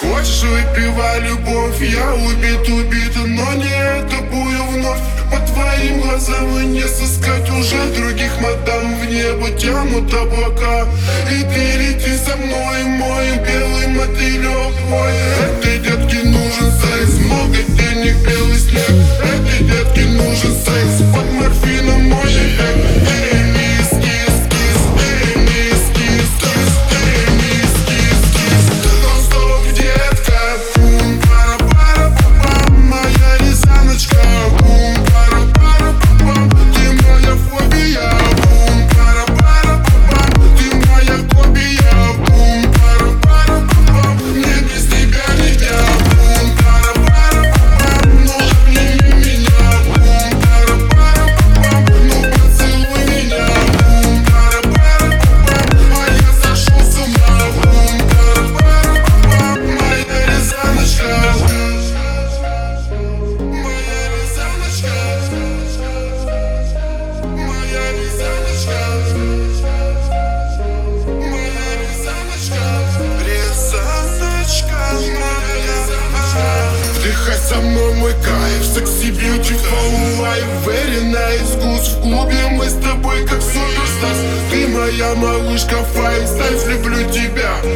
Хочешь, выпивай любовь, я убит, но не это будет вновь. По твоим глазам и не сыскать уже других мадам. В небо тянут облака, и ты лети со мной, мой белый мотылек. Ой, этой детке нужен секс, много денег, белый снег. Этой детке нужен секс, под морфином мой эффект. Эй, мисс, кис, кис, эй, мисс, кис, кис, эй, мисс, кис, кис. Non-stop, детка, бум, пара-пара-пам, моя рязаночка, бум, пара-пара-пам, ты моя фобия, бум, пара-пара-пам, ты моя копия, бум, пара-пара-пам, мне без тебя нельзя, бум, пара-пара-пам, ну обними меня, бум, пара-пара-пам, ну поцелуй меня, бум, пара-пара-пам, а я сошел с ума, бум, пара-пара-пам, моя рязаночка, моя рязаночка, моя рязаночка, моя рязаночка, рязаночка моя. Вдыхай со мной мой кайф, секси, beautiful life, very nice, вкус в клубе, мы с тобой как суперстарс. Ты моя малышка, файн, знаешь, люблю тебя,